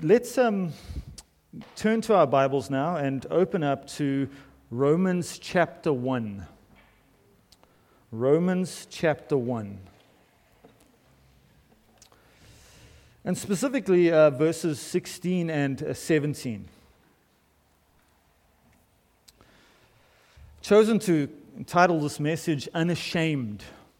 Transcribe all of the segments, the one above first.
Let's turn to our Bibles now and open up to Romans chapter 1. Romans chapter 1. And specifically verses 16 and 17. Chosen to entitle this message, Unashamed.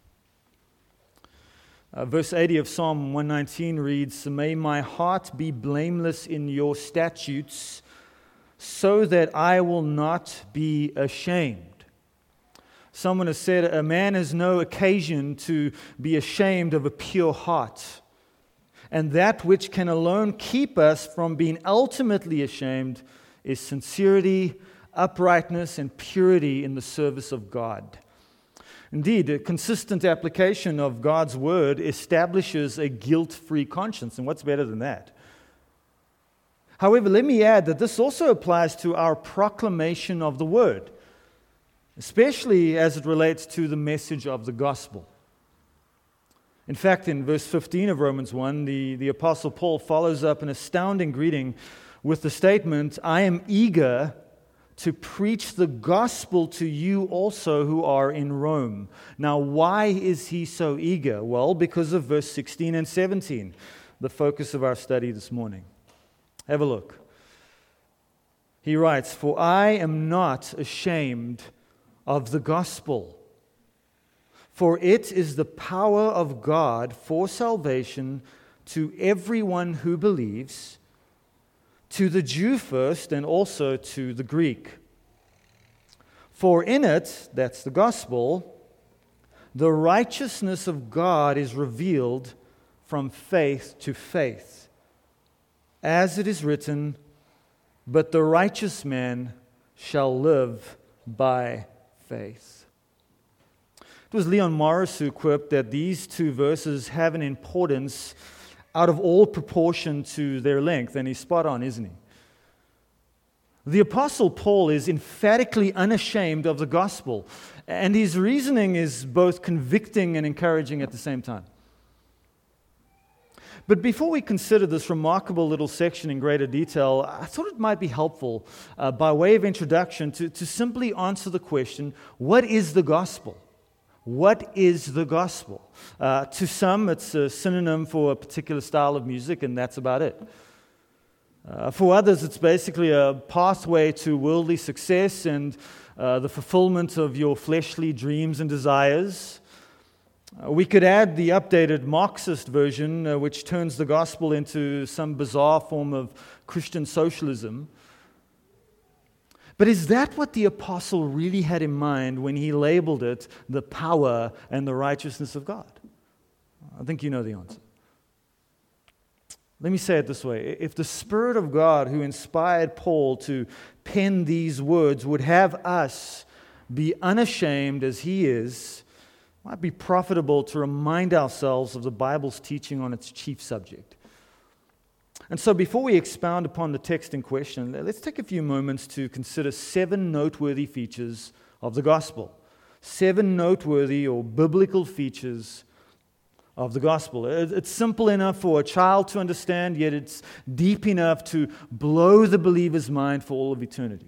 Verse 80 of Psalm 119 reads, "May my heart be blameless in your statutes, so that I will not be ashamed." Someone has said, a man has no occasion to be ashamed of a pure heart. And that which can alone keep us from being ultimately ashamed is sincerity, uprightness, and purity in the service of God. Indeed, a consistent application of God's word establishes a guilt-free conscience, and what's better than that? However, let me add that this also applies to our proclamation of the word, especially as it relates to the message of the gospel. In fact, in verse 15 of Romans 1, the Apostle Paul follows up an astounding greeting with the statement, "I am eager to preach the gospel to you also who are in Rome." Now, why is he so eager? Well, because of verse 16 and 17, the focus of our study this morning. Have a look. He writes, "For I am not ashamed of the gospel, for it is the power of God for salvation to everyone who believes, to the Jew first and also to the Greek. For in it," that's the gospel, "the righteousness of God is revealed from faith to faith. As it is written, but the righteous man shall live by faith." It was Leon Morris who quipped that these two verses have an importance out of all proportion to their length, and he's spot on, isn't he? The Apostle Paul is emphatically unashamed of the gospel, and his reasoning is both convicting and encouraging at the same time. But before we consider this remarkable little section in greater detail, I thought it might be helpful, by way of introduction, to simply answer the question, what is the gospel? What is the gospel? To some, it's a synonym for a particular style of music, and that's about it. For others, it's basically a pathway to worldly success and the fulfillment of your fleshly dreams and desires. We could add the updated Marxist version, which turns the gospel into some bizarre form of Christian socialism. But is that what the apostle really had in mind when he labeled it the power and the righteousness of God? I think you know the answer. Let me say it this way. If the Spirit of God who inspired Paul to pen these words would have us be unashamed as he is, it might be profitable to remind ourselves of the Bible's teaching on its chief subject. And so before we expound upon the text in question, let's take a few moments to consider 7 noteworthy features of the gospel. 7 noteworthy or biblical features of the gospel. It's simple enough for a child to understand, yet it's deep enough to blow the believer's mind for all of eternity.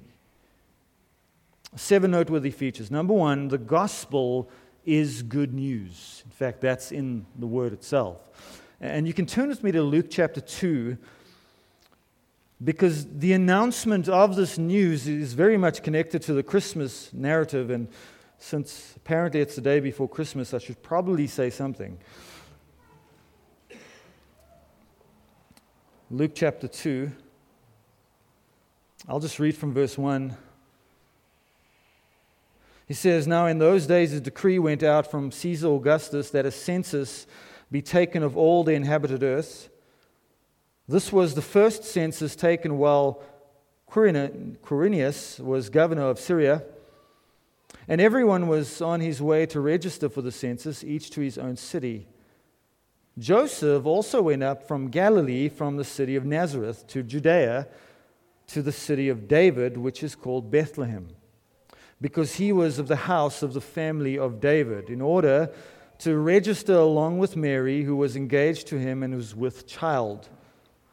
7 noteworthy features. Number 1, the gospel is good news. In fact, that's in the word itself. And you can turn with me to Luke chapter 2, because the announcement of this news is very much connected to the Christmas narrative, and since apparently it's the day before Christmas, I should probably say something. Luke chapter 2, I'll just read from verse 1. He says, "Now in those days a decree went out from Caesar Augustus that a census be taken of all the inhabited earth. This was the first census taken while Quirinius was governor of Syria, and everyone was on his way to register for the census, each to his own city. Joseph also went up from Galilee, from the city of Nazareth to Judea, to the city of David, which is called Bethlehem, because he was of the house of the family of David, in order to register along with Mary, who was engaged to him and was with child.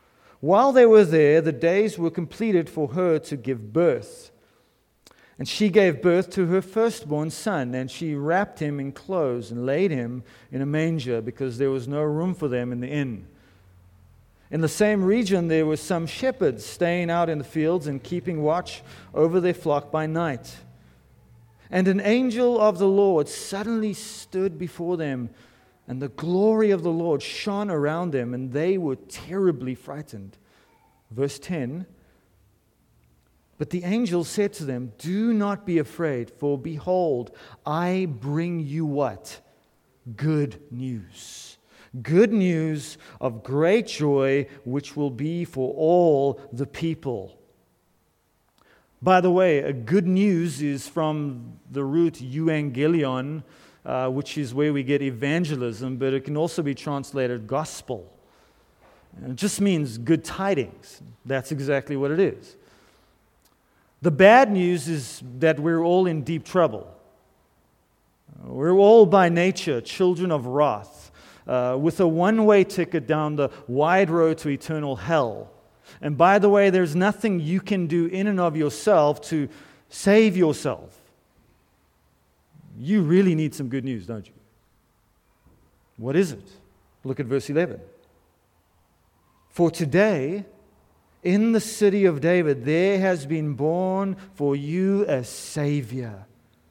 While they were there, the days were completed for her to give birth. And she gave birth to her firstborn son, and she wrapped him in clothes and laid him in a manger because there was no room for them in the inn. In the same region there were some shepherds staying out in the fields and keeping watch over their flock by night. And an angel of the Lord suddenly stood before them, and the glory of the Lord shone around them, and they were terribly frightened. Verse 10, but the angel said to them, do not be afraid, for behold, I bring you what? Good news. Good news of great joy, which will be for all the people. By the way, good news is from the root euangelion, which is where we get evangelism, but it can also be translated gospel. And it just means good tidings. That's exactly what it is. The bad news is that we're all in deep trouble. We're all by nature children of wrath, with a one-way ticket down the wide road to eternal hell. And by the way, there's nothing you can do in and of yourself to save yourself. You really need some good news, don't you? What is it? Look at verse 11. For today, in the city of David, there has been born for you a Savior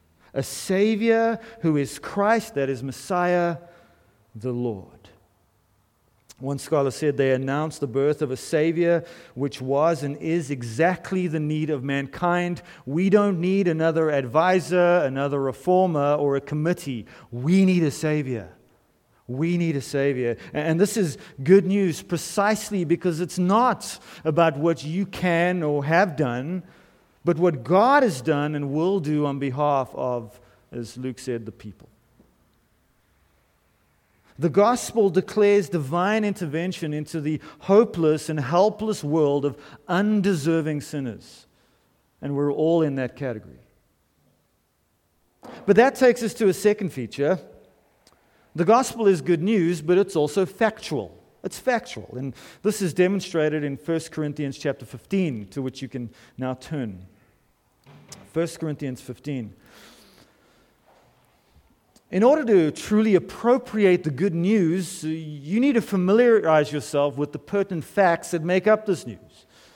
who is Christ, that is Messiah, the Lord. One scholar said they announced the birth of a Savior which was and is exactly the need of mankind. We don't need another advisor, another reformer, or a committee. We need a Savior. We need a Savior. And this is good news precisely because it's not about what you can or have done, but what God has done and will do on behalf of, as Luke said, the people. The gospel declares divine intervention into the hopeless and helpless world of undeserving sinners. And we're all in that category. But that takes us to a second feature. The gospel is good news, but it's also factual. It's factual. And this is demonstrated in 1 Corinthians chapter 15, to which you can now turn. 1 Corinthians 15. In order to truly appropriate the good news, you need to familiarize yourself with the pertinent facts that make up this news.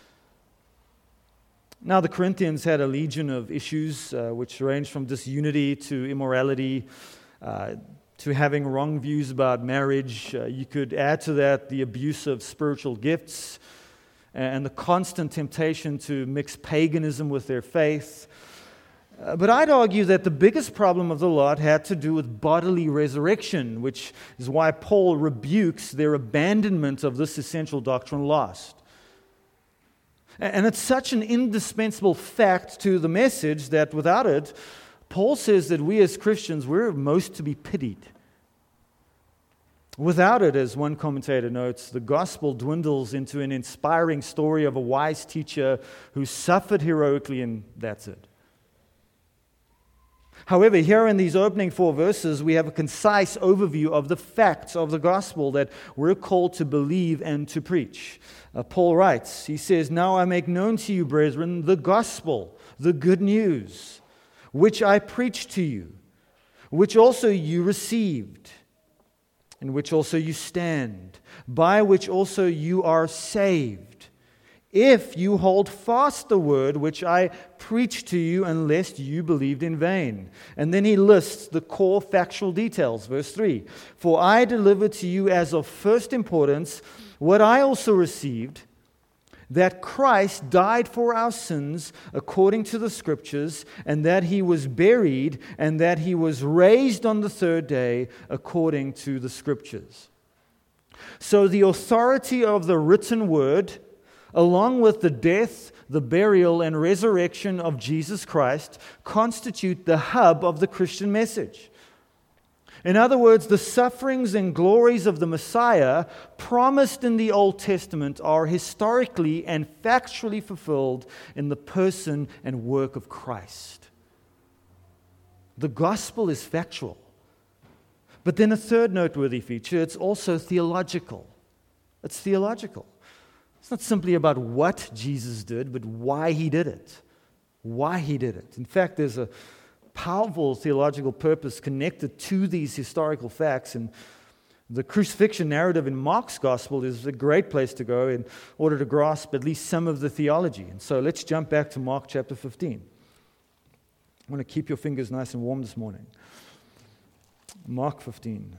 Now, the Corinthians had a legion of issues which ranged from disunity to immorality to having wrong views about marriage. You could add to that the abuse of spiritual gifts and the constant temptation to mix paganism with their faith. But I'd argue that the biggest problem of the lot had to do with bodily resurrection, which is why Paul rebukes their abandonment of this essential doctrine lost. And it's such an indispensable fact to the message that without it, Paul says that we as Christians, we're most to be pitied. Without it, as one commentator notes, the gospel dwindles into an inspiring story of a wise teacher who suffered heroically, and that's it. However, here in these opening 4 verses, we have a concise overview of the facts of the gospel that we're called to believe and to preach. Paul writes, he says, now I make known to you, brethren, the gospel, the good news, which I preached to you, which also you received, in which also you stand, by which also you are saved, if you hold fast the word which I preached to you, unless you believed in vain. And then he lists the core factual details. Verse 3, for I delivered to you as of first importance what I also received, that Christ died for our sins according to the Scriptures, and that he was buried, and that he was raised on the third day according to the Scriptures. So the authority of the written word, along with the death, the burial, and resurrection of Jesus Christ, constitute the hub of the Christian message. In other words, the sufferings and glories of the Messiah promised in the Old Testament are historically and factually fulfilled in the person and work of Christ. The gospel is factual. But then a third noteworthy feature, it's also theological. It's theological. It's not simply about what Jesus did, but why he did it. Why he did it. In fact, there's a powerful theological purpose connected to these historical facts, and the crucifixion narrative in Mark's gospel is a great place to go in order to grasp at least some of the theology. And so let's jump back to Mark chapter 15. I want to keep your fingers nice and warm this morning. Mark 15.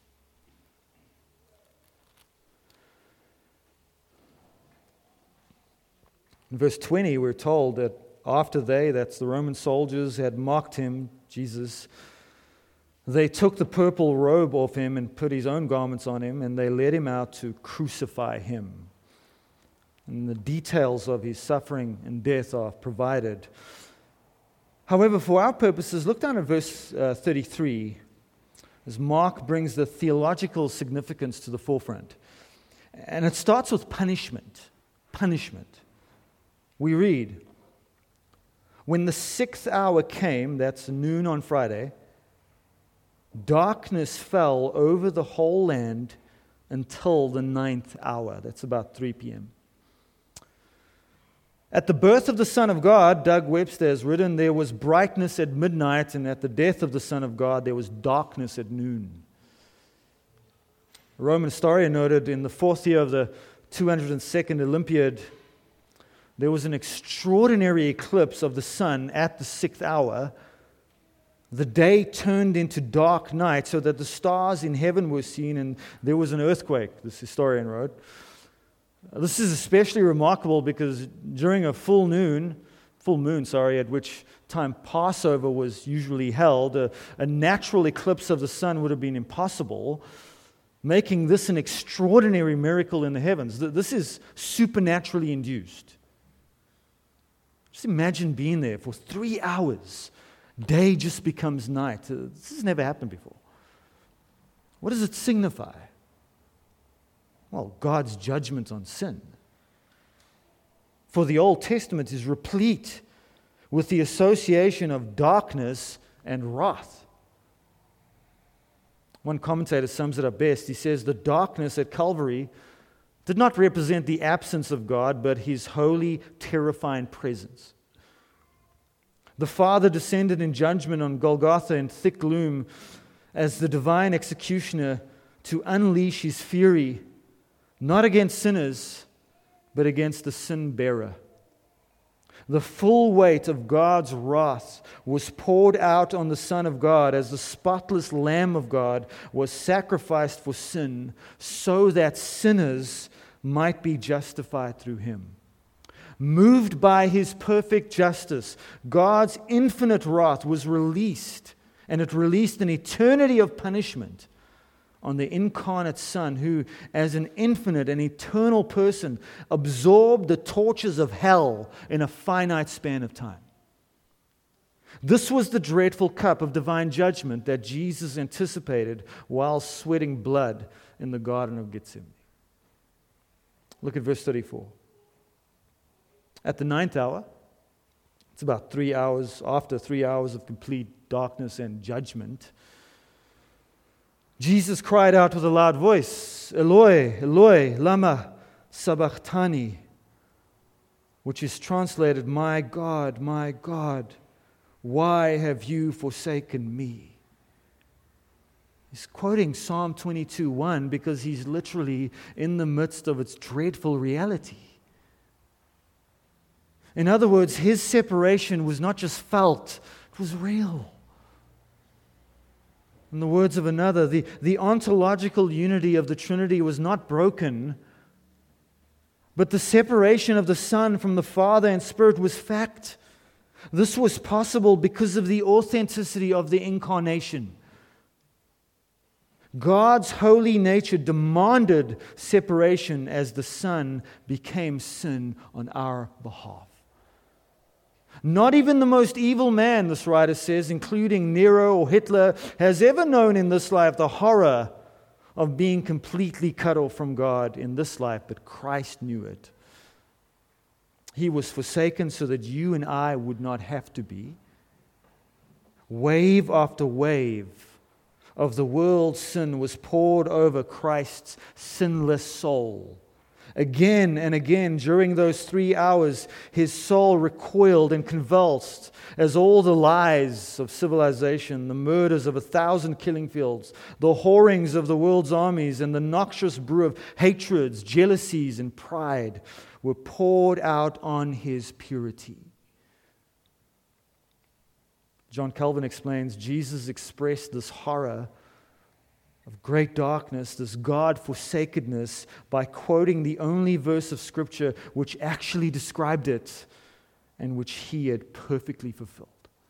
In verse 20, we're told that after that's the Roman soldiers, had mocked him, Jesus, they took the purple robe off him and put his own garments on him, and they led him out to crucify him. And the details of his suffering and death are provided. However, for our purposes, look down at verse 33, as Mark brings the theological significance to the forefront. And it starts with punishment. Punishment. We read, when the 6th hour came, that's noon on Friday, darkness fell over the whole land until the 9th hour. That's about 3 p.m. At the birth of the Son of God, Doug Webster has written, there was brightness at midnight, and at the death of the Son of God, there was darkness at noon. A Roman historian noted in the 4th year of the 202nd Olympiad, there was an extraordinary eclipse of the sun at the 6th hour. The day turned into dark night so that the stars in heaven were seen, and there was an earthquake, this historian wrote. This is especially remarkable because during a full moon, at which time Passover was usually held, a natural eclipse of the sun would have been impossible, making this an extraordinary miracle in the heavens. This is supernaturally induced. Just imagine being there for 3 hours. Day just becomes night. This has never happened before. What does it signify? Well, God's judgment on sin. For the Old Testament is replete with the association of darkness and wrath. One commentator sums it up best. He says, the darkness at Calvary did not represent the absence of God, but his holy, terrifying presence. The Father descended in judgment on Golgotha in thick gloom as the divine executioner to unleash his fury, not against sinners, but against the sin bearer. The full weight of God's wrath was poured out on the Son of God as the spotless Lamb of God was sacrificed for sin so that sinners might be justified through him. Moved by his perfect justice, God's infinite wrath was released, and it released an eternity of punishment on the incarnate Son who, as an infinite and eternal person, absorbed the tortures of hell in a finite span of time. This was the dreadful cup of divine judgment that Jesus anticipated while sweating blood in the Garden of Gethsemane. Look at verse 34. At the 9th hour, it's about 3 hours after 3 hours of complete darkness and judgment, Jesus cried out with a loud voice, Eloi, Eloi, lama sabachthani, which is translated, my God, why have you forsaken me? He's quoting Psalm 22:1 because he's literally in the midst of its dreadful reality. In other words, his separation was not just felt, it was real. In the words of another, the ontological unity of the Trinity was not broken, but the separation of the Son from the Father and Spirit was fact. This was possible because of the authenticity of the incarnation. God's holy nature demanded separation as the Son became sin on our behalf. Not even the most evil man, this writer says, including Nero or Hitler, has ever known in this life the horror of being completely cut off from God in this life, but Christ knew it. He was forsaken so that you and I would not have to be. Wave after wave of the world's sin was poured over Christ's sinless soul Again and again, during those 3 hours, his soul recoiled and convulsed as all the lies of civilization, the murders of 1,000 killing fields, the whorings of the world's armies, and the noxious brew of hatreds, jealousies, and pride were poured out on his purity. John Calvin explains, Jesus expressed this horror of great darkness, this God-forsakenness, by quoting the only verse of Scripture which actually described it and which he had perfectly fulfilled.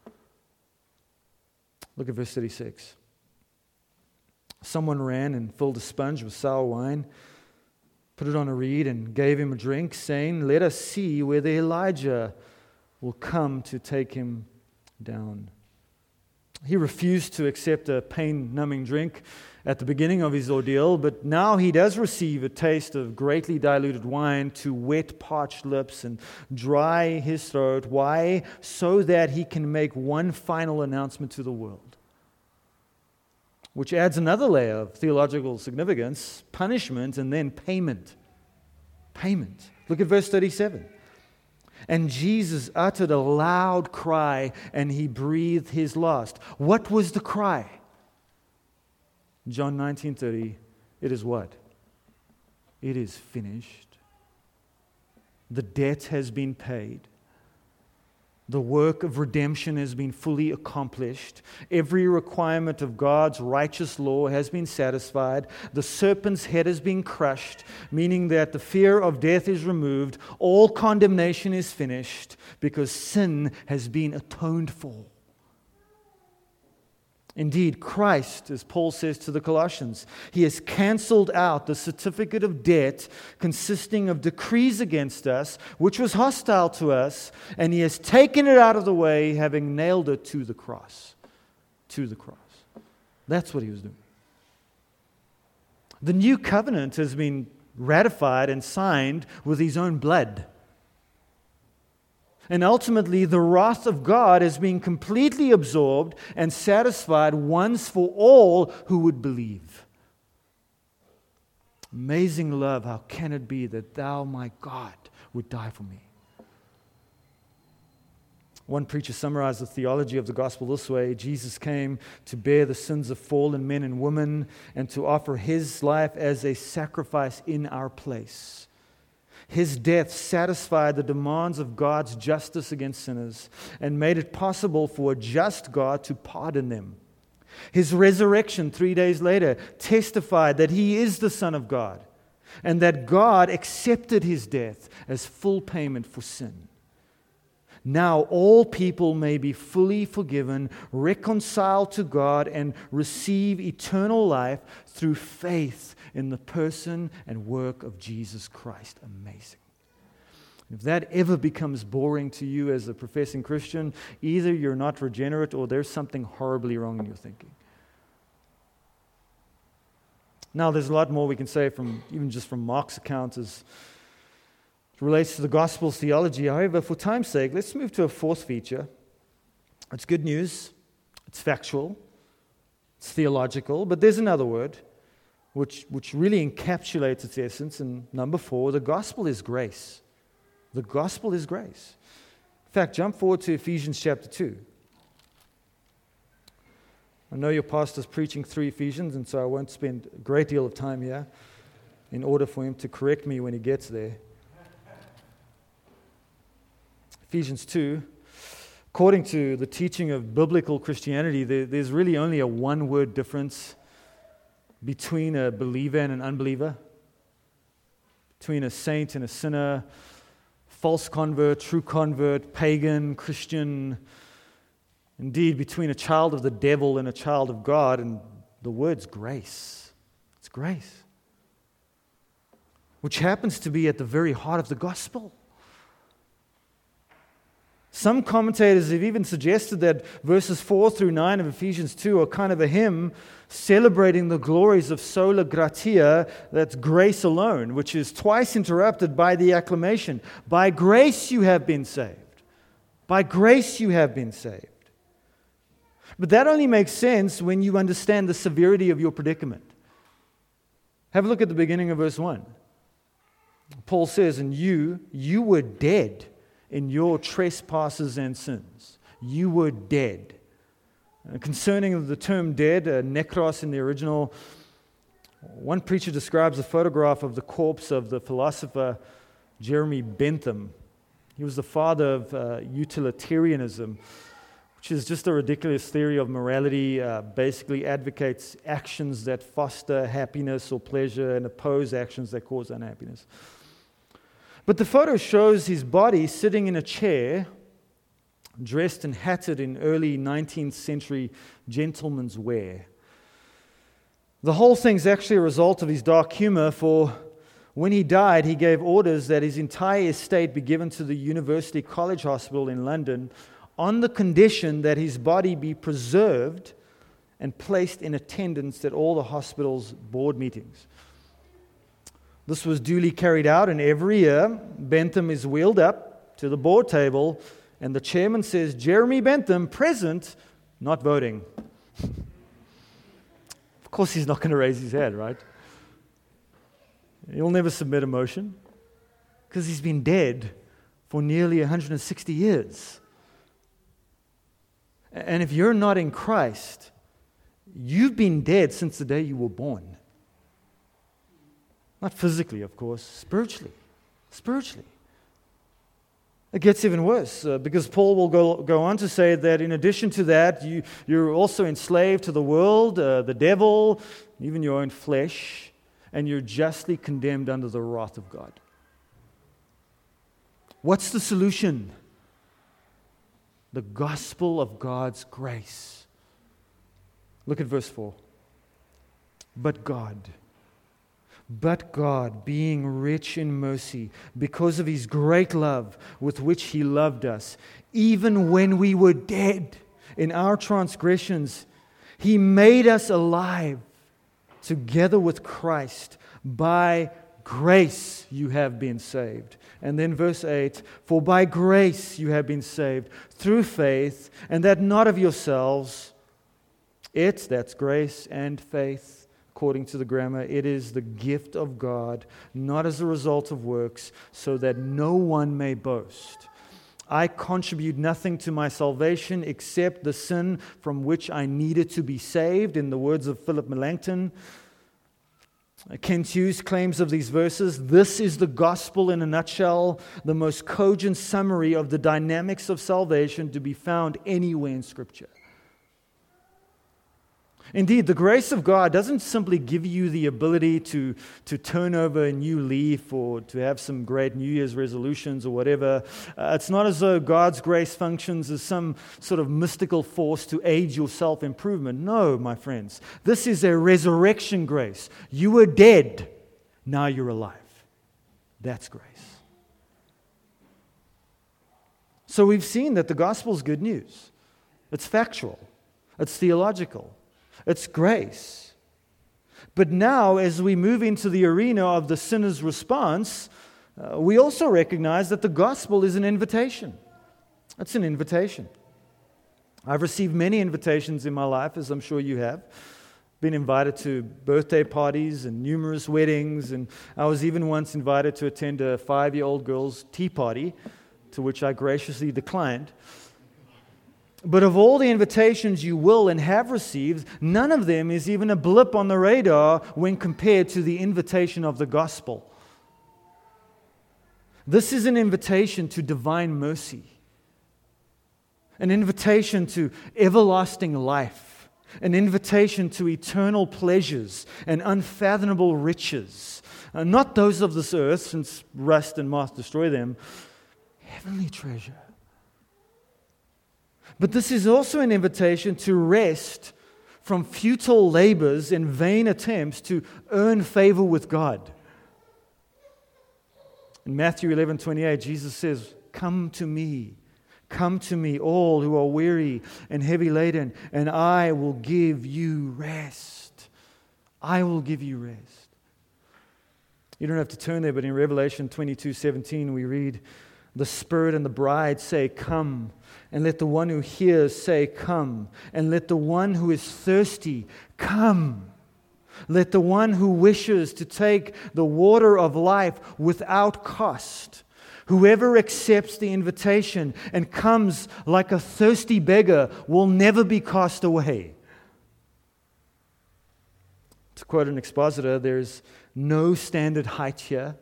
Look at verse 36. Someone ran and filled a sponge with sour wine, put it on a reed, and gave him a drink, saying, "Let us see whether Elijah will come to take him down." He refused to accept a pain-numbing drink at the beginning of his ordeal, but now he does receive a taste of greatly diluted wine to wet parched lips and dry his throat. Why? So that he can make one final announcement to the world, which adds another layer of theological significance: punishment and then payment. Payment. Look at verse 37. And Jesus uttered a loud cry, and he breathed his last. What was the cry? John 19:30, it is what? It is finished. The debt has been paid. The work of redemption has been fully accomplished. Every requirement of God's righteous law has been satisfied. The serpent's head has been crushed, meaning that the fear of death is removed. All condemnation is finished because sin has been atoned for. Indeed, Christ, as Paul says to the Colossians, he has canceled out the certificate of debt consisting of decrees against us, which was hostile to us, and he has taken it out of the way, having nailed it to the cross. To the cross. That's what he was doing. The new covenant has been ratified and signed with his own blood. And ultimately, the wrath of God is being completely absorbed and satisfied once for all who would believe. Amazing love, how can it be that thou, my God, would die for me? One preacher summarized the theology of the gospel this way: Jesus came to bear the sins of fallen men and women and to offer his life as a sacrifice in our place. His death satisfied the demands of God's justice against sinners and made it possible for a just God to pardon them. His resurrection 3 days later testified that he is the Son of God and that God accepted his death as full payment for sin. Now all people may be fully forgiven, reconciled to God, and receive eternal life through faith in the person and work of Jesus Christ. Amazing. If that ever becomes boring to you as a professing Christian, either you're not regenerate or there's something horribly wrong in your thinking. Now, there's a lot more we can say even just from Mark's account as it relates to the gospel's theology. However, for time's sake, let's move to a fourth feature. It's good news, it's factual, it's theological, but there's another word which really encapsulates its essence. And number 4, the gospel is grace. The gospel is grace. In fact, jump forward to Ephesians chapter 2. I know your pastor's preaching through Ephesians, and so I won't spend a great deal of time here in order for him to correct me when he gets there. Ephesians 2, according to the teaching of biblical Christianity, there's really only a one-word difference between a believer and an unbeliever, between a saint and a sinner, false convert, true convert, pagan, Christian, indeed between a child of the devil and a child of God, and the word's grace. It's grace, which happens to be at the very heart of the gospel. Some commentators have even suggested that verses 4 through 9 of Ephesians 2 are kind of a hymn celebrating the glories of sola gratia, that's grace alone, which is twice interrupted by the acclamation, by grace you have been saved. By grace you have been saved. But that only makes sense when you understand the severity of your predicament. Have a look at the beginning of verse 1. Paul says, and you were dead in your trespasses and sins. You were dead. Concerning the term dead, nekros in the original, one preacher describes a photograph of the corpse of the philosopher Jeremy Bentham. He was the father of utilitarianism, which is just a ridiculous theory of morality, basically advocates actions that foster happiness or pleasure and oppose actions that cause unhappiness. But the photo shows his body sitting in a chair, dressed and hatted in early 19th century gentleman's wear. The whole thing's actually a result of his dark humor, for when he died, he gave orders that his entire estate be given to the University College Hospital in London on the condition that his body be preserved and placed in attendance at all the hospital's board meetings. This was duly carried out, and every year, Bentham is wheeled up to the board table, and the chairman says, "Jeremy Bentham, present, not voting." Of course, he's not going to raise his hand, right? He'll never submit a motion because he's been dead for nearly 160 years. And if you're not in Christ, you've been dead since the day you were born. Not physically, of course, spiritually. Spiritually. It gets even worse because Paul will go on to say that in addition to that, you're also enslaved to the world, the devil, even your own flesh, and you're justly condemned under the wrath of God. What's the solution? The gospel of God's grace. Look at verse 4. But God, being rich in mercy, because of His great love with which He loved us, even when we were dead in our transgressions, He made us alive together with Christ. By grace you have been saved. And then verse 8, for by grace you have been saved through faith, and that not of yourselves. That's grace and faith, according to the grammar. It is the gift of God, not as a result of works, so that no one may boast. I contribute nothing to my salvation except the sin from which I needed to be saved, in the words of Philip Melanchthon. Kent Hughes claims of these verses, this is the gospel in a nutshell, the most cogent summary of the dynamics of salvation to be found anywhere in Scripture. Indeed, the grace of God doesn't simply give you the ability to turn over a new leaf or to have some great New Year's resolutions or whatever. It's not as though God's grace functions as some sort of mystical force to aid your self-improvement. No, my friends. This is a resurrection grace. You were dead, now you're alive. That's grace. So we've seen that the gospel is good news. It's factual. It's theological. It's grace. But now, as we move into the arena of the sinner's response, we also recognize that the gospel is an invitation. It's an invitation. I've received many invitations in my life, as I'm sure you have. Been invited to birthday parties and numerous weddings, and I was even once invited to attend a 5-year-old girl's tea party, to which I graciously declined. But of all the invitations you will and have received, none of them is even a blip on the radar when compared to the invitation of the gospel. This is an invitation to divine mercy, an invitation to everlasting life, an invitation to eternal pleasures and unfathomable riches, not those of this earth, since rust and moth destroy them, heavenly treasure. But this is also an invitation to rest from futile labors and vain attempts to earn favor with God. In Matthew 11:28, Jesus says, come to me, all who are weary and heavy laden, and I will give you rest. I will give you rest. You don't have to turn there, but in Revelation 22:17 we read, the Spirit and the bride say, come. And let the one who hears say, come. And let the one who is thirsty come. Let the one who wishes to take the water of life without cost, whoever accepts the invitation and comes like a thirsty beggar will never be cast away. To quote an expositor, there's no standard height here.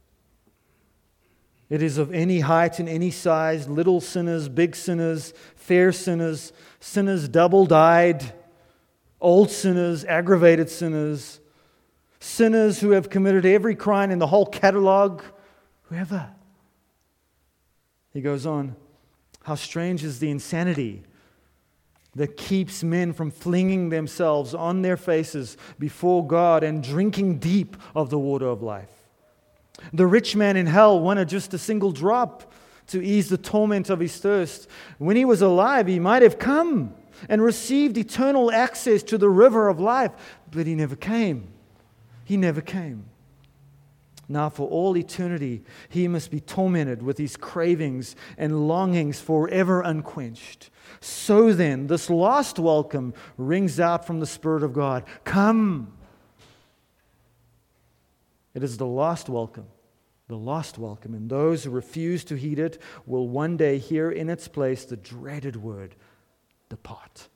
It is of any height and any size, little sinners, big sinners, fair sinners, sinners double-dyed, old sinners, aggravated sinners, sinners who have committed every crime in the whole catalog, whoever. He goes on, how strange is the insanity that keeps men from flinging themselves on their faces before God and drinking deep of the water of life. The rich man in hell wanted just a single drop to ease the torment of his thirst. When he was alive, he might have come and received eternal access to the river of life, but he never came. He never came. Now for all eternity, he must be tormented with his cravings and longings forever unquenched. So then, this last welcome rings out from the Spirit of God. Come! It is the last welcome. The last welcome. And those who refuse to heed it will one day hear in its place the dreaded word, depart.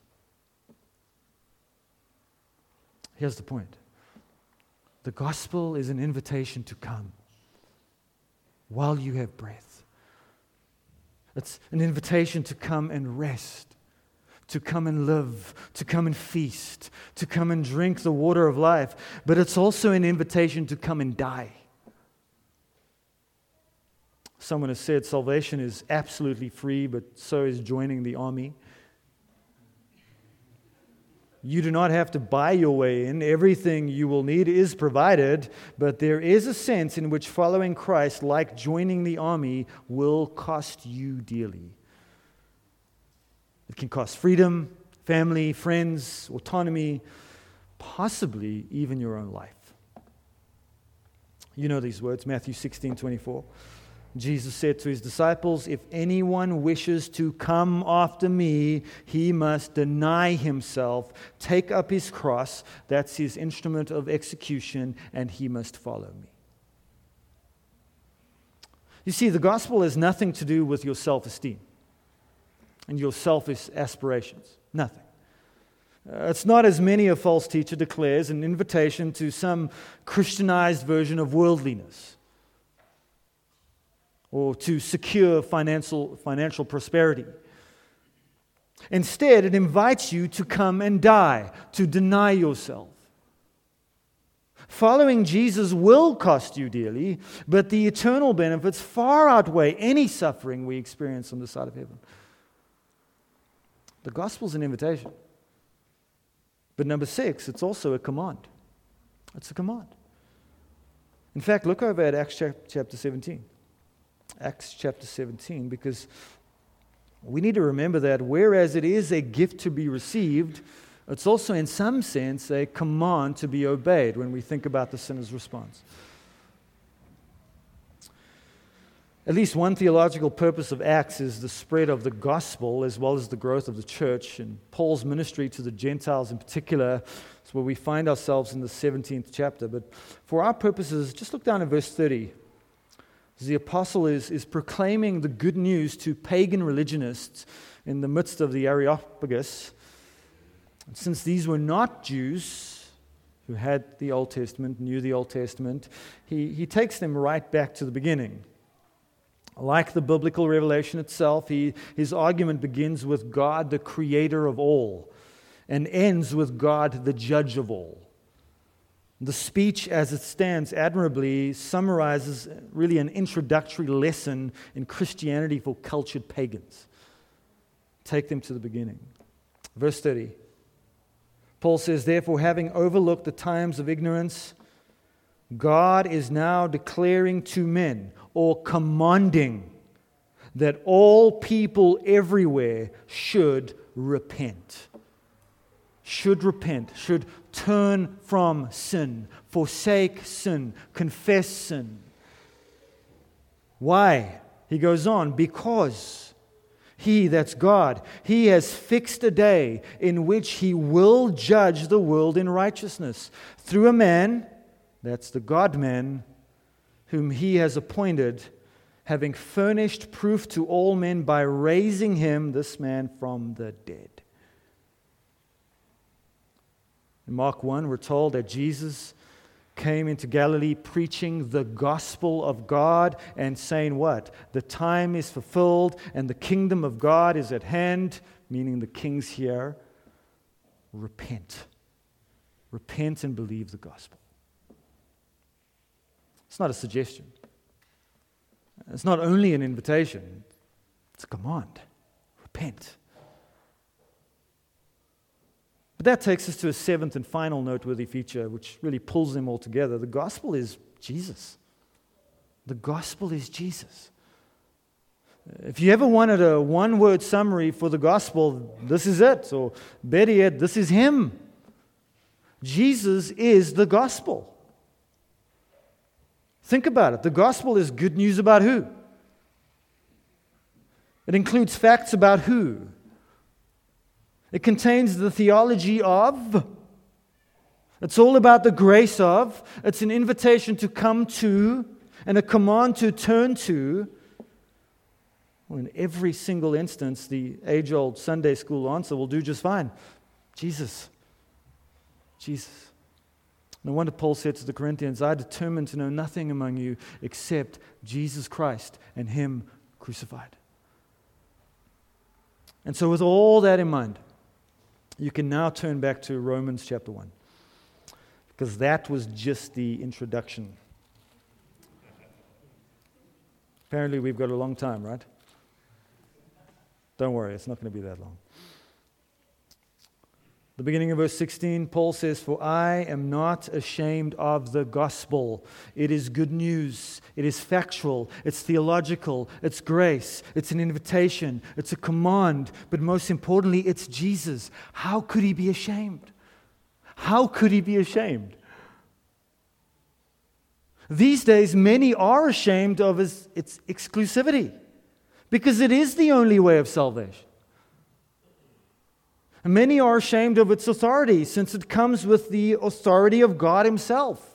Here's the point. The gospel is an invitation to come while you have breath. It's an invitation to come and rest, to come and live, to come and feast, to come and drink the water of life. But it's also an invitation to come and die. Someone has said salvation is absolutely free, but so is joining the army. You do not have to buy your way in. Everything you will need is provided, but there is a sense in which following Christ, like joining the army, will cost you dearly. It can cost freedom, family, friends, autonomy, possibly even your own life. You know these words, Matthew 16:24. Jesus said to his disciples, if anyone wishes to come after me, he must deny himself, take up his cross, that's his instrument of execution, and he must follow me. You see, the gospel has nothing to do with your self-esteem and your selfish aspirations. Nothing. It's not, as many a false teacher declares, an invitation to some Christianized version of worldliness, or to secure financial prosperity. Instead, it invites you to come and die, to deny yourself. Following Jesus will cost you dearly, but the eternal benefits far outweigh any suffering we experience on the side of heaven. The gospel's an invitation. But number 6, it's also a command. It's a command. In fact, look over at Acts chapter 17. Acts chapter 17, because we need to remember that whereas it is a gift to be received, it's also in some sense a command to be obeyed when we think about the sinner's response. At least one theological purpose of Acts is the spread of the gospel as well as the growth of the church, and Paul's ministry to the Gentiles in particular is where we find ourselves in the 17th chapter. But for our purposes, just look down at verse 30. The apostle is proclaiming the good news to pagan religionists in the midst of the Areopagus. And since these were not Jews who had the Old Testament, knew the Old Testament, he takes them right back to the beginning. Like the biblical revelation itself, his argument begins with God, the creator of all, and ends with God, the judge of all. The speech, as it stands admirably, summarizes really an introductory lesson in Christianity for cultured pagans. Take them to the beginning. Verse 30. Paul says, therefore, having overlooked the times of ignorance, God is now declaring to men, or commanding, that all people everywhere should repent. Should repent, should turn from sin, forsake sin, confess sin. Why? He goes on, because He, that's God, He has fixed a day in which He will judge the world in righteousness through a man, that's the God-man, whom He has appointed, having furnished proof to all men by raising Him, this man, from the dead. In Mark 1, we're told that Jesus came into Galilee preaching the gospel of God and saying what? The time is fulfilled and the kingdom of God is at hand, meaning the king's here. Repent. Repent and believe the gospel. It's not a suggestion. It's not only an invitation. It's a command. Repent. But that takes us to a seventh and final noteworthy feature, which really pulls them all together. The gospel is Jesus. The gospel is Jesus. If you ever wanted a one-word summary for the gospel, this is it. Or better yet, this is Him. Jesus is the gospel. Think about it. The gospel is good news about who? It includes facts about who? It contains the theology of. It's all about the grace of. It's an invitation to come to and a command to turn to. Well, in every single instance, the age-old Sunday school answer will do just fine. Jesus. Jesus. No wonder Paul said to the Corinthians, I determined to know nothing among you except Jesus Christ and Him crucified. And so with all that in mind, you can now turn back to Romans chapter 1, because that was just the introduction. Apparently we've got a long time, right? Don't worry, it's not going to be that long. The beginning of verse 16, Paul says, For I am not ashamed of the gospel. It is good news. It is factual. It's theological. It's grace. It's an invitation. It's a command. But most importantly, it's Jesus. How could He be ashamed? How could He be ashamed? These days, many are ashamed of its exclusivity, because it is the only way of salvation. And many are ashamed of its authority, since it comes with the authority of God Himself.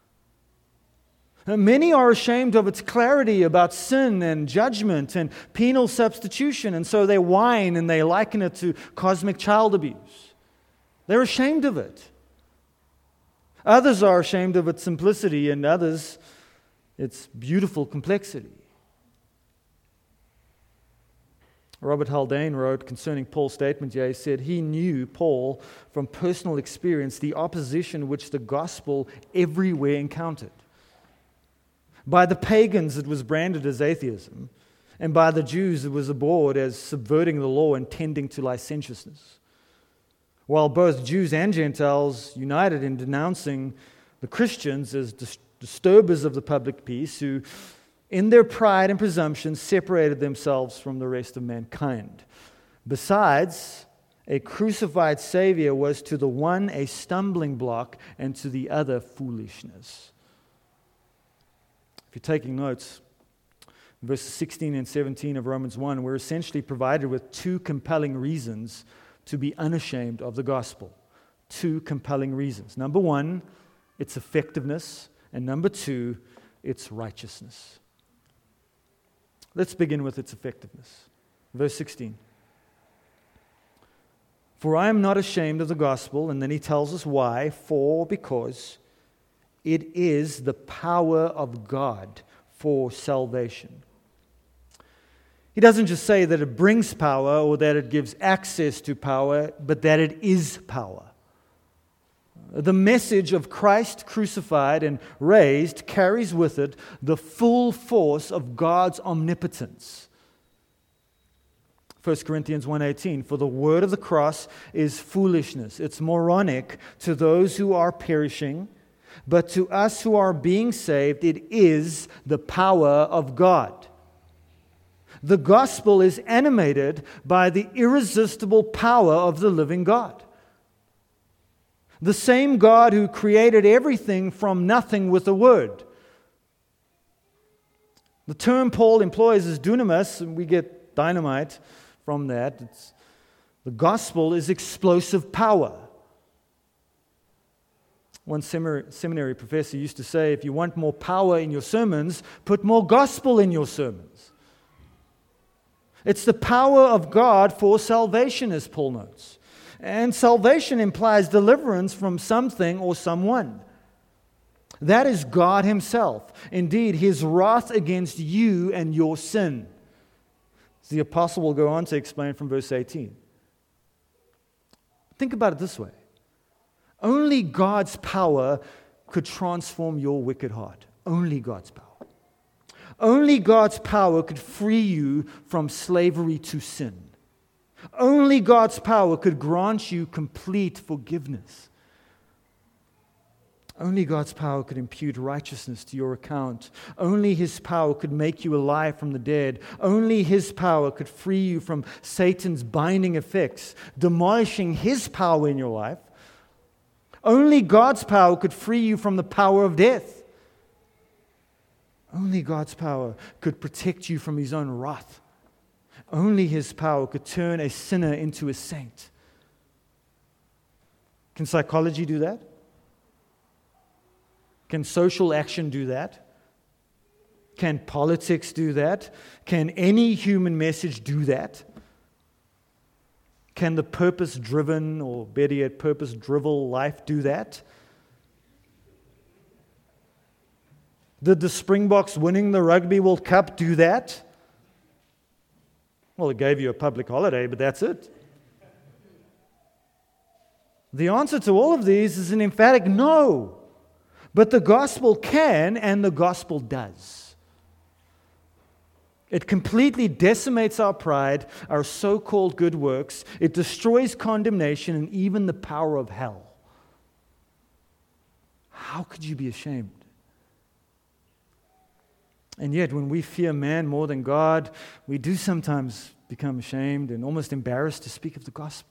And many are ashamed of its clarity about sin and judgment and penal substitution, and so they whine and they liken it to cosmic child abuse. They're ashamed of it. Others are ashamed of its simplicity, and others its beautiful complexity. Robert Haldane wrote concerning Paul's statement here, he said he knew, Paul, from personal experience, the opposition which the gospel everywhere encountered. By the pagans it was branded as atheism, and by the Jews it was abhorred as subverting the law and tending to licentiousness. While both Jews and Gentiles united in denouncing the Christians as disturbers of the public peace, who in their pride and presumption separated themselves from the rest of mankind. Besides, a crucified Savior was to the one a stumbling block and to the other foolishness. If you're taking notes, verses 16 and 17 of Romans 1, we're essentially provided with two compelling reasons to be unashamed of the gospel. Two compelling reasons. Number one, its effectiveness, and number two, its righteousness. Let's begin with its effectiveness. Verse 16. For I am not ashamed of the gospel, and then he tells us why. Because it is the power of God for salvation. He doesn't just say that it brings power or that it gives access to power, but that it is power. The message of Christ crucified and raised carries with it the full force of God's omnipotence. 1 Corinthians 1:18, for the word of the cross is foolishness. It's moronic to those who are perishing, but to us who are being saved, it is the power of God. The gospel is animated by the irresistible power of the living God. The same God who created everything from nothing with a word. The term Paul employs is dunamis, and we get dynamite from that. The gospel is explosive power. One seminary professor used to say, if you want more power in your sermons, put more gospel in your sermons. It's the power of God for salvation, as Paul notes. And salvation implies deliverance from something or someone. That is God Himself. Indeed, His wrath against you and your sin. The apostle will go on to explain from verse 18. Think about it this way. Only God's power could transform your wicked heart. Only God's power. Only God's power could free you from slavery to sin. Only God's power could grant you complete forgiveness. Only God's power could impute righteousness to your account. Only His power could make you alive from the dead. Only His power could free you from Satan's binding effects, demolishing his power in your life. Only God's power could free you from the power of death. Only God's power could protect you from His own wrath. Only His power could turn a sinner into a saint. Can psychology do that? Can social action do that? Can politics do that? Can any human message do that? Can the purpose-driven, or better yet, purpose-driven life do that? Did the Springboks winning the Rugby World Cup do that? Well, it gave you a public holiday, but that's it. The answer to all of these is an emphatic no. But the gospel can, and the gospel does. It completely decimates our pride, our so-called good works. It destroys condemnation and even the power of hell. How could you be ashamed? And yet, when we fear man more than God, we do sometimes become ashamed and almost embarrassed to speak of the gospel.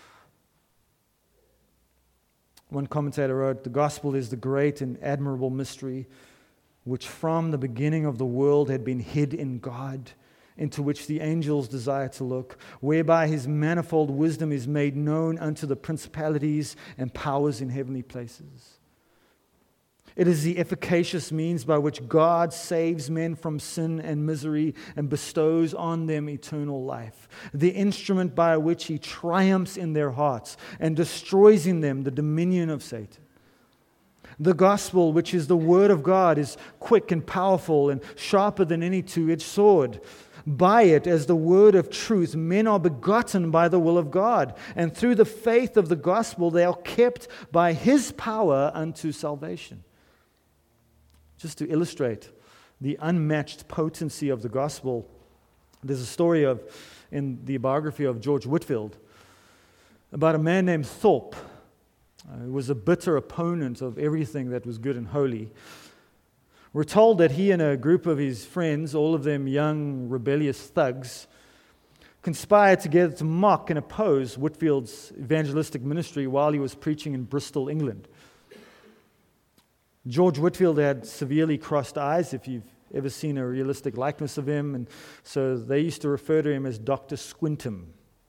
One commentator wrote, "The gospel is the great and admirable mystery which from the beginning of the world had been hid in God, into which the angels desire to look, whereby His manifold wisdom is made known unto the principalities and powers in heavenly places. It is the efficacious means by which God saves men from sin and misery and bestows on them eternal life, the instrument by which He triumphs in their hearts and destroys in them the dominion of Satan. The gospel, which is the word of God, is quick and powerful and sharper than any two-edged sword. By it, as the word of truth, men are begotten by the will of God, and through the faith of the gospel they are kept by His power unto salvation." Just to illustrate the unmatched potency of the gospel, there's a story in the biography of George Whitefield about a man named Thorpe, who was a bitter opponent of everything that was good and holy. We're told that he and a group of his friends, all of them young, rebellious thugs, conspired together to mock and oppose Whitefield's evangelistic ministry while he was preaching in Bristol, England. George Whitefield had severely crossed eyes, if you've ever seen a realistic likeness of him, and so they used to refer to him as Dr. Squintum.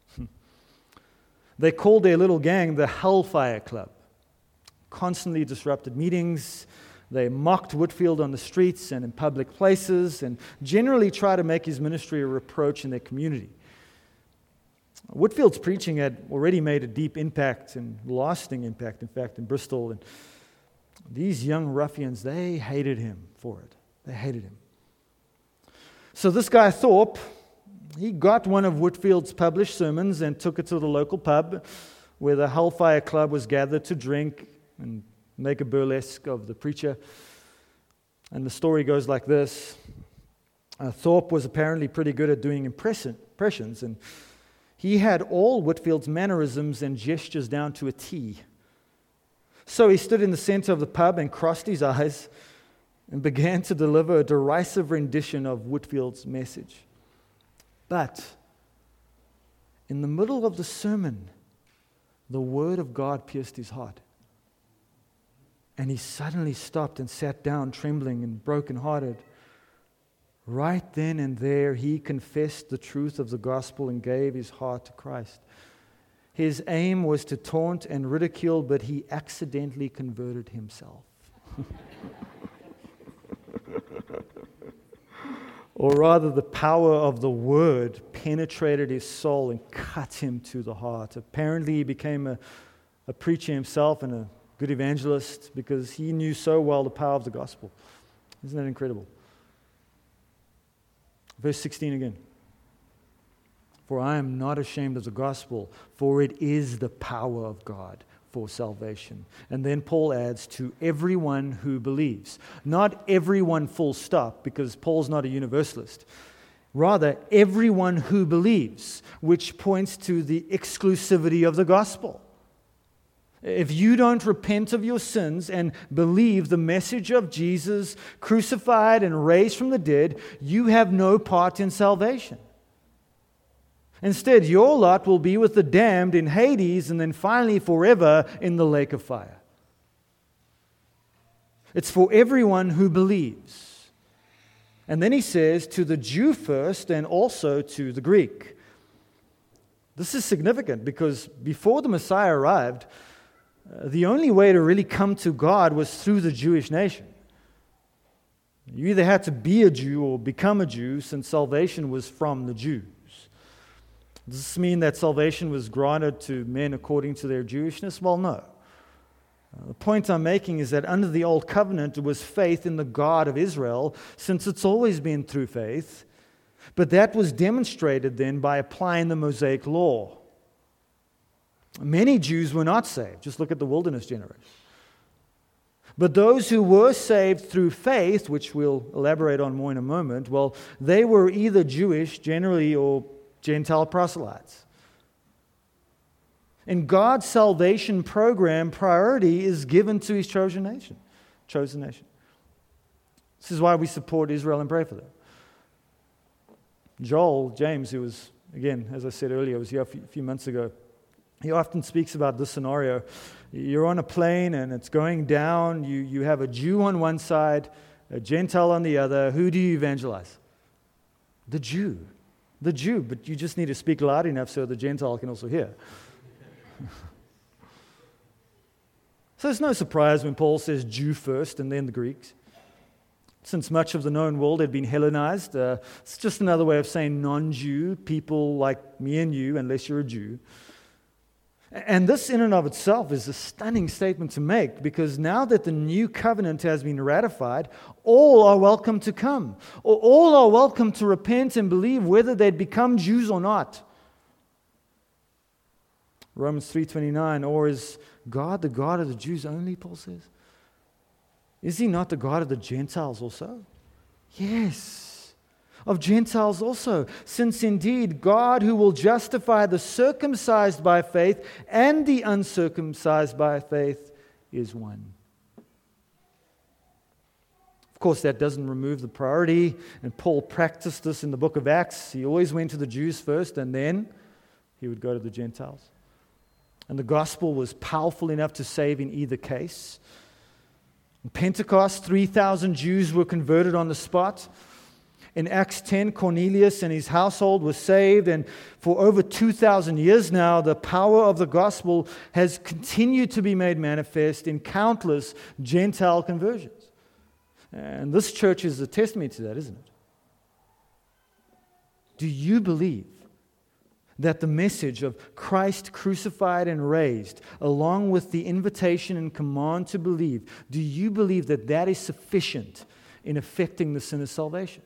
They called their little gang the Hellfire Club. Constantly disrupted meetings. They mocked Whitefield on the streets and in public places, and generally tried to make his ministry a reproach in their community. Whitefield's preaching had already made a deep impact and lasting impact, in fact, in Bristol, and these young ruffians, they hated him for it. They hated him. So this guy Thorpe, he got one of Whitefield's published sermons and took it to the local pub where the Hellfire Club was gathered to drink and make a burlesque of the preacher. And the story goes like this. Thorpe was apparently pretty good at doing impressions, and he had all Whitefield's mannerisms and gestures down to a T. So he stood in the center of the pub and crossed his eyes and began to deliver a derisive rendition of Whitefield's message. But in the middle of the sermon, the word of God pierced his heart. And he suddenly stopped and sat down, trembling and brokenhearted. Right then and there, he confessed the truth of the gospel and gave his heart to Christ. His aim was to taunt and ridicule, but he accidentally converted himself. Or rather, the power of the word penetrated his soul and cut him to the heart. Apparently, he became a preacher himself and a good evangelist because he knew so well the power of the gospel. Isn't that incredible? Verse 16 again. For I am not ashamed of the gospel, for it is the power of God for salvation. And then Paul adds, to everyone who believes. Not everyone full stop, because Paul's not a universalist. Rather, everyone who believes, which points to the exclusivity of the gospel. If you don't repent of your sins and believe the message of Jesus crucified and raised from the dead, you have no part in salvation. Instead, your lot will be with the damned in Hades and then finally forever in the lake of fire. It's for everyone who believes. And then he says, to the Jew first and also to the Greek. This is significant because before the Messiah arrived, the only way to really come to God was through the Jewish nation. You either had to be a Jew or become a Jew, since salvation was from the Jews. Does this mean that salvation was granted to men according to their Jewishness? Well, no. The point I'm making is that under the Old Covenant, it was faith in the God of Israel, since it's always been through faith. But that was demonstrated then by applying the Mosaic law. Many Jews were not saved. Just look at the wilderness generation. But those who were saved through faith, which we'll elaborate on more in a moment, well, they were either Jewish, generally, or Gentile proselytes. In God's salvation program, priority is given to His chosen nation. This is why we support Israel and pray for them. Joel James, who was, again, as I said earlier, was here a few months ago, he often speaks about this scenario. You're on a plane and it's going down. You have a Jew on one side, a Gentile on the other. Who do you evangelize? The Jew. The Jew, but you just need to speak loud enough so the Gentile can also hear. So it's no surprise when Paul says Jew first and then the Greeks. Since much of the known world had been Hellenized, it's just another way of saying non-Jew, people like me and you, unless you're a Jew. And this in and of itself is a stunning statement to make, because now that the new covenant has been ratified, all are welcome to come. All are welcome to repent and believe, whether they'd become Jews or not. Romans 3:29, or is God the God of the Jews only, Paul says? Is He not the God of the Gentiles also? Yes. Of Gentiles also, since indeed God, who will justify the circumcised by faith and the uncircumcised by faith, is one. Of course, that doesn't remove the priority, and Paul practiced this in the book of Acts. He always went to the Jews first, and then he would go to the Gentiles. And the gospel was powerful enough to save in either case. In Pentecost, 3,000 Jews were converted on the spot. In Acts 10, Cornelius and his household were saved, and for over 2,000 years now, the power of the gospel has continued to be made manifest in countless Gentile conversions. And this church is a testimony to that, isn't it? Do you believe that the message of Christ crucified and raised, along with the invitation and command to believe, do you believe that that is sufficient in effecting the sinner's salvation?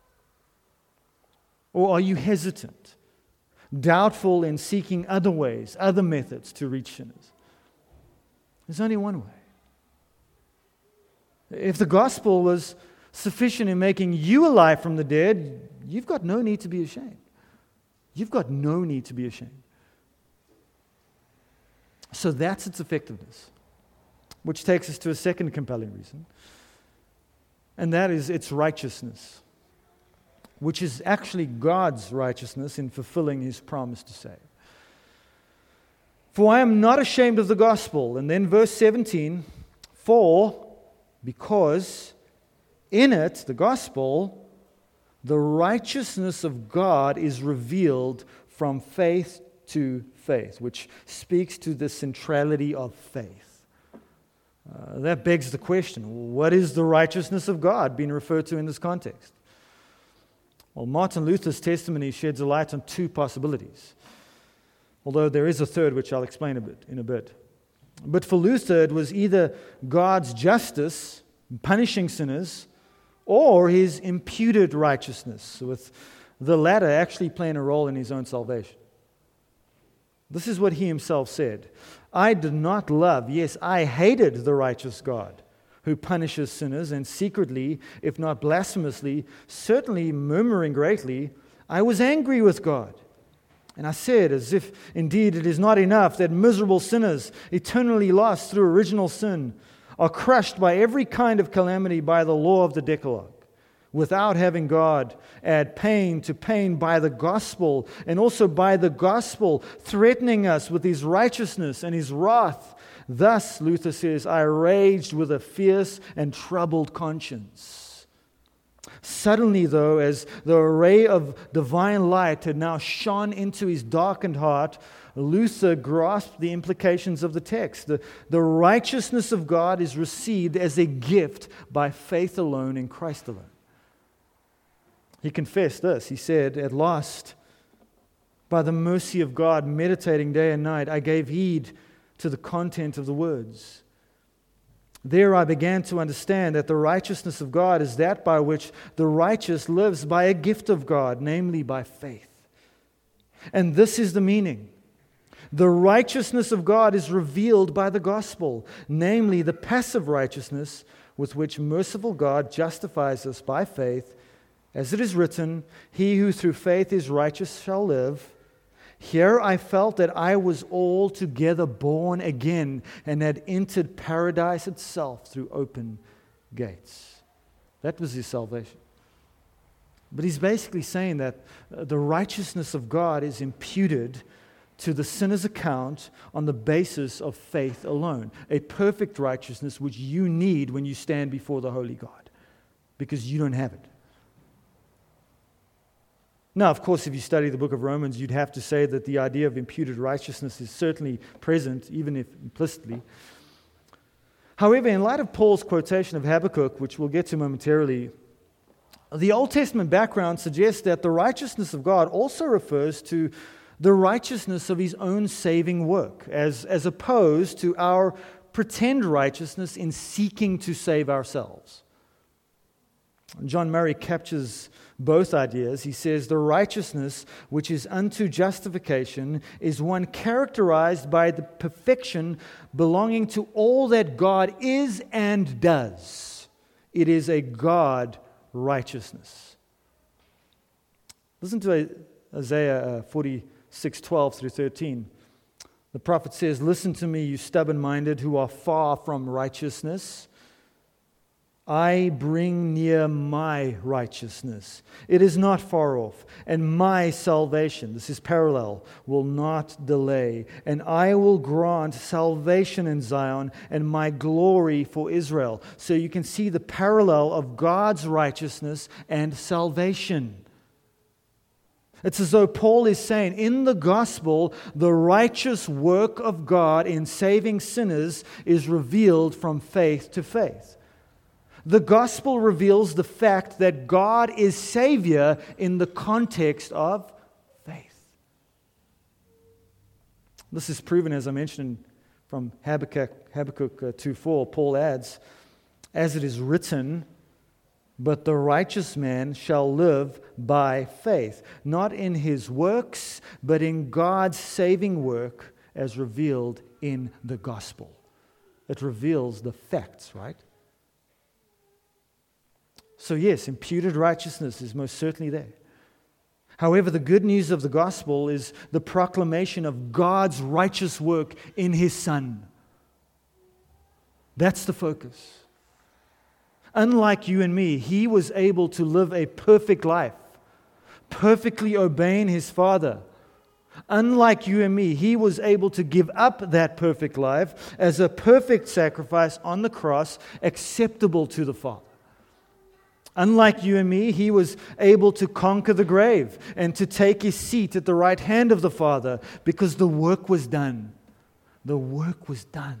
Or are you hesitant, doubtful in seeking other ways, other methods to reach sinners? There's only one way. If the gospel was sufficient in making you alive from the dead, you've got no need to be ashamed. You've got no need to be ashamed. So that's its effectiveness, which takes us to a second compelling reason, and that is its righteousness, which is actually God's righteousness in fulfilling His promise to save. For I am not ashamed of the gospel. And then verse 17, because in it, the gospel, The righteousness of God is revealed from faith to faith, which speaks to the centrality of faith. That begs the question, what is the righteousness of God being referred to in this context? Well, Martin Luther's testimony sheds a light on two possibilities, although there is a third which I'll explain in a bit. But for Luther, it was either God's justice, punishing sinners, or his imputed righteousness, with the latter actually playing a role in his own salvation. This is what he himself said. I did not love, yes, I hated the righteous God who punishes sinners, and secretly, if not blasphemously, certainly murmuring greatly, I was angry with God. And I said, as if indeed it is not enough that miserable sinners, eternally lost through original sin, are crushed by every kind of calamity by the law of the Decalogue, without having God add pain to pain by the gospel, and also by the gospel threatening us with His righteousness and His wrath. Thus, Luther says, I raged with a fierce and troubled conscience. Suddenly, though, as the ray of divine light had now shone into his darkened heart, Luther grasped the implications of the text. The righteousness of God is received as a gift by faith alone in Christ alone. He confessed this. He said, at last, by the mercy of God, meditating day and night, I gave heed to the content of the words. There I began to understand that the righteousness of God is that by which the righteous lives by a gift of God, namely by faith. And this is the meaning. The righteousness of God is revealed by the gospel, namely the passive righteousness with which merciful God justifies us by faith. As it is written, he who through faith is righteous shall live. Here I felt that I was altogether born again and had entered paradise itself through open gates. That was his salvation. But he's basically saying that the righteousness of God is imputed to the sinner's account on the basis of faith alone. A perfect righteousness which you need when you stand before the holy God, because you don't have it. Now, of course, if you study the book of Romans, you'd have to say that the idea of imputed righteousness is certainly present, even if implicitly. However, in light of Paul's quotation of Habakkuk, which we'll get to momentarily, the Old Testament background suggests that the righteousness of God also refers to the righteousness of His own saving work, as opposed to our pretend righteousness in seeking to save ourselves. John Murray captures both ideas. He says, the righteousness which is unto justification is one characterized by the perfection belonging to all that God is and does. It is a God righteousness. Listen to Isaiah 46:12 through 13. The prophet says, listen to me, you stubborn-minded who are far from righteousness. I bring near my righteousness. It is not far off, and my salvation, this is parallel, will not delay. And I will grant salvation in Zion and my glory for Israel. So you can see the parallel of God's righteousness and salvation. It's as though Paul is saying, in the gospel, the righteous work of God in saving sinners is revealed from faith to faith. The gospel reveals the fact that God is Savior in the context of faith. This is proven, as I mentioned, from Habakkuk 2:4. Paul adds, as it is written, but the righteous man shall live by faith, not in his works, but in God's saving work as revealed in the gospel. It reveals the facts, right? So yes, imputed righteousness is most certainly there. However, the good news of the gospel is the proclamation of God's righteous work in His Son. That's the focus. Unlike you and me, He was able to live a perfect life, perfectly obeying His Father. Unlike you and me, He was able to give up that perfect life as a perfect sacrifice on the cross, acceptable to the Father. Unlike you and me, he was able to conquer the grave and to take his seat at the right hand of the Father because the work was done. The work was done.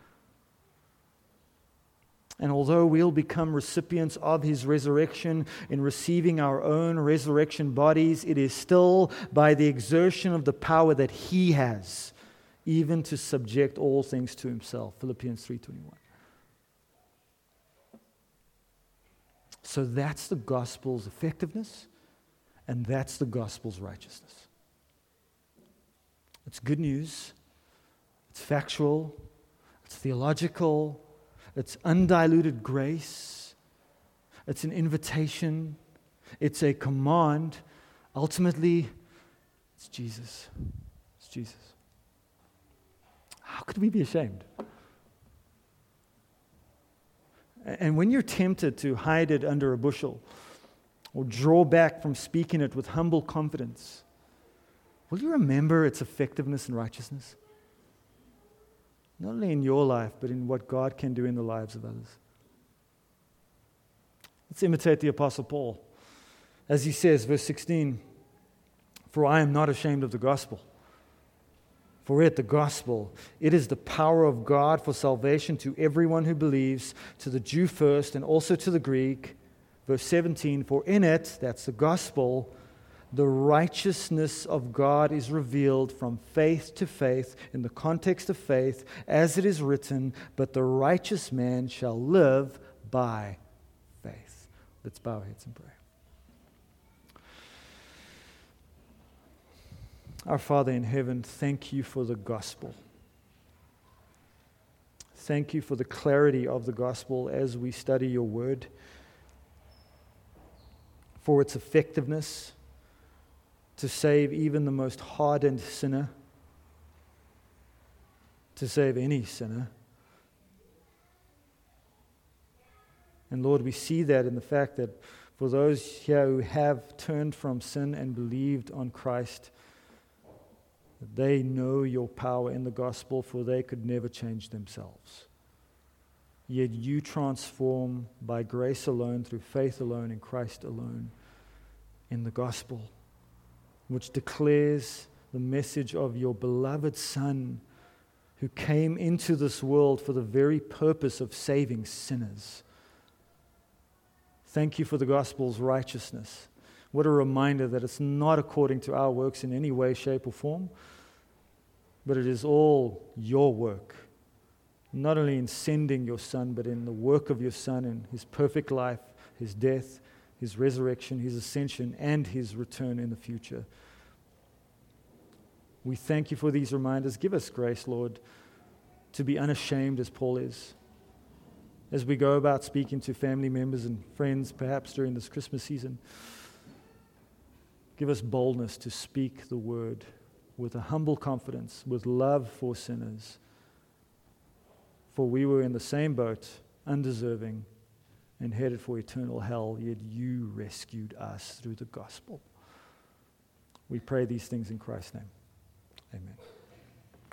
And although we'll become recipients of his resurrection in receiving our own resurrection bodies, it is still by the exertion of the power that he has, even to subject all things to himself. Philippians 3:21. So that's the gospel's effectiveness, and that's the gospel's righteousness. It's good news. It's factual. It's theological. It's undiluted grace. It's an invitation. It's a command. Ultimately, it's Jesus. It's Jesus. How could we be ashamed? And when you're tempted to hide it under a bushel or draw back from speaking it with humble confidence, will you remember its effectiveness and righteousness? Not only in your life, but in what God can do in the lives of others. Let's imitate the Apostle Paul. As he says, verse 16, "For I am not ashamed of the gospel. For it, the gospel, it is the power of God for salvation to everyone who believes, to the Jew first and also to the Greek." Verse 17, "For in it," that's the gospel, "the righteousness of God is revealed from faith to faith," in the context of faith, "as it is written, but the righteous man shall live by faith." Let's bow our heads and pray. Our Father in heaven, thank you for the gospel. Thank you for the clarity of the gospel as we study your word, for its effectiveness to save even the most hardened sinner, to save any sinner. And Lord, we see that in the fact that for those here who have turned from sin and believed on Christ, that they know your power in the gospel, for they could never change themselves. Yet you transform by grace alone, through faith alone, in Christ alone, in the gospel, which declares the message of your beloved Son, who came into this world for the very purpose of saving sinners. Thank you for the gospel's righteousness. What a reminder that it's not according to our works in any way, shape, or form, but it is all your work, not only in sending your Son, but in the work of your Son in his perfect life, his death, his resurrection, his ascension, and his return in the future. We thank you for these reminders. Give us grace, Lord, to be unashamed as Paul is, as we go about speaking to family members and friends, perhaps during this Christmas season. Give us boldness to speak the word with a humble confidence, with love for sinners. For we were in the same boat, undeserving, and headed for eternal hell, yet you rescued us through the gospel. We pray these things in Christ's name. Amen.